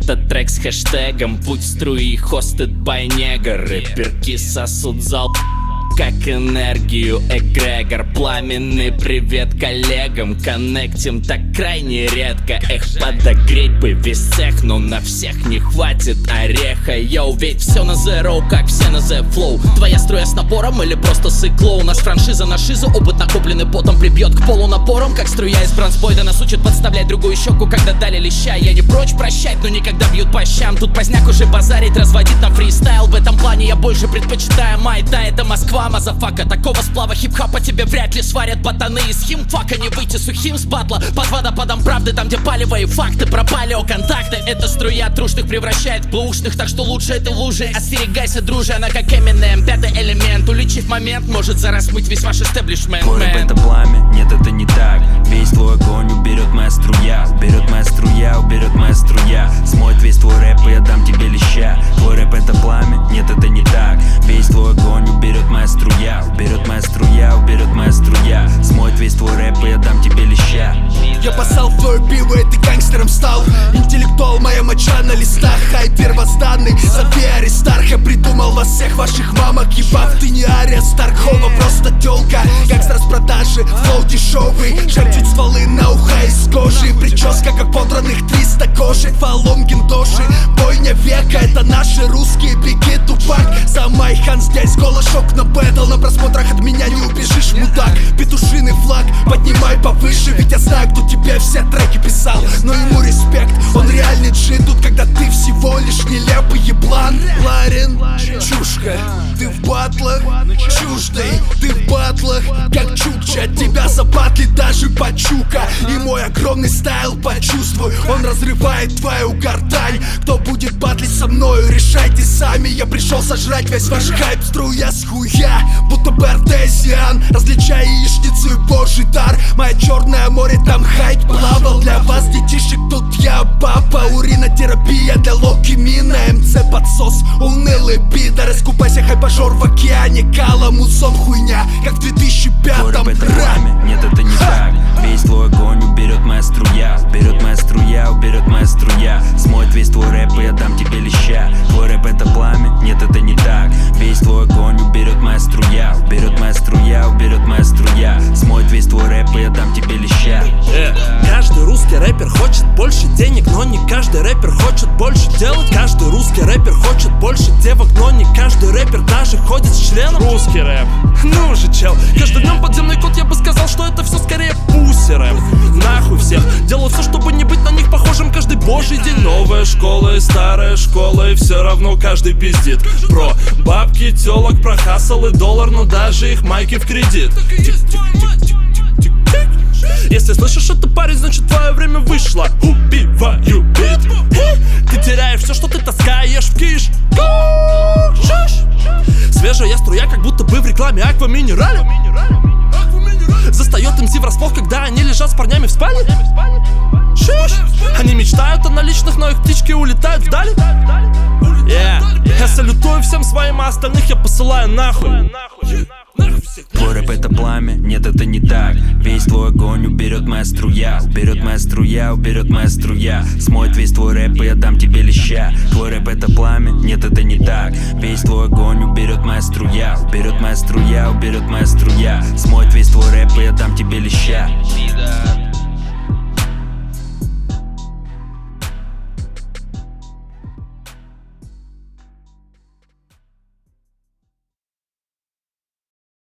этот трек с хэштегом «Путь струи хостед by негр». Рэперки сосут зал как энергию эгрегор. Пламенный привет коллегам, коннектим так крайне редко. Подогреть бы весь цех, но на всех не хватит ореха. Йоу, ведь все на zero, как все на the flow. Твоя струя с напором или просто сыкло? У нас франшиза на шизу, опыт накопленный потом прибьет к полу напором. Как струя из бронзбойда нас учат подставлять другую щеку, когда дали леща. Я не прочь прощать, но никогда бьют по щам. Тут поздняк уже базарить, разводить на фристайл. В этом плане я больше предпочитаю майта. Это Москва, мазафака. Такого сплава хип-хопа тебе вряд ли сварят ботаны из химфака. Не выйти сухим с батла под водопадом правды, там где палевые факты про палеоконтакты. Эта струя трушных превращает в плушных, так что лучше этой лужи остерегайся, друже. Она как Eminem, пятый элемент. Уличив момент, может зараз смыть весь ваш истеблишмент. Твой рэп это пламя, нет, это не так. Весь твой огонь уберет моя струя. Уберет моя струя, уберет моя струя. Смоет весь твой рэп, и я дам тебе леща. Твой рэп это пламя, нет, это не так. Весь твой огонь уберет моя струя. Уберет моя струя, уберет моя струя. Смоет весь твой рэп, и я дам тебе леща. Я поссал в твое пиво, и ты гангстером стал. Интеллектуал, моя моча на листах. Хай первозданный, зови Аристарх. Я придумал вас всех ваших мамок. Ебав, ты не Ария Старкова, просто тёлка. Гангстер с продажи, флоу дешевый. Шепчут стволы на уха из кожи. Прическа как подранных 300 кожи. Фалом гиндоши, бойня века. Это наши русские, беги, тупак. Сам Майхан здесь, голошок на бэтл. На просмотрах от меня не убежишь, мудак. Петушиный флаг, поднимай повыше. Ведь я знаю, кто тебе все треки писал. Но ему респект, он реальный джи. Тут когда ты всего лишь нелепый еблан. Ларин, чушка, ты в батлах чуждый. Ты в батлах, как чукча. Тебя забатлит даже пачука. И мой огромный стайл почувствуй, он разрывает твою гортань. Кто будет батлить со мною, решайте сами. Я пришел сожрать весь ваш хайп. Струя с хуя, будто бы артезиан. Различая яичницу и божий дар. Мое черное море, там хайп плавал. Для вас, детишек, тут я папа. Уринотерапия для локемии. На МЦ подсос, унылый пидор. Искупайся, хайпажор в океане. Кала, мусом хуйня, как в 2005-м. Твой рэп это пламя, нет, это не так. Весь твой огонь уберет моя струя. Уберет моя струя, уберет моя струя. Смоет весь твой рэп, и я дам тебе леща. Твой рэп это пламя, нет, это не так. Весь твой огонь уберет моя струя. Уберет моя струя, уберет моя струя. Смоет весь твой рэп, и я дам тебе леща. Каждый русский рэпер хочет больше денег, но не каждый рэпер хочет больше делать. Каждый русский рэпер хочет больше девок, но не каждый рэпер даже ходит с членом. Русский рэп. Ну же, чел, каждый днем подземный кот, я бы сказал, что это все скорее пусси рэп. Нахуй всех, делаю все, чтобы не быть на них похожим каждый божий день. Новая школа и старая школа, и все равно каждый пиздит про бабки, телок, про хасл и доллар, но даже их майки в кредит. Если слышишь это, парень, значит твое время вышло. Убиваю бит. Ты теряешь все, что ты таскаешь в киш. Свежая струя, как будто бы в рекламе Аква Минерале. Застает МС врасплох, когда они лежат с парнями в спальне. Они мечтают о наличных, но их птички улетают вдали. Я салютую всем своим, а остальных я посылаю нахуй. Твой рэп это пламя, нет, это не так. Весь твой огонь уберет моя струя. Уберет моя струя, уберет моя струя. Смоет весь твой рэп, и я дам тебе леща. Твой рэп это пламя, нет, это не так. Весь твой огонь уберет моя струя. Уберет моя струя, уберет моя струя. Смоет весь твой рэп, и я дам тебе леща.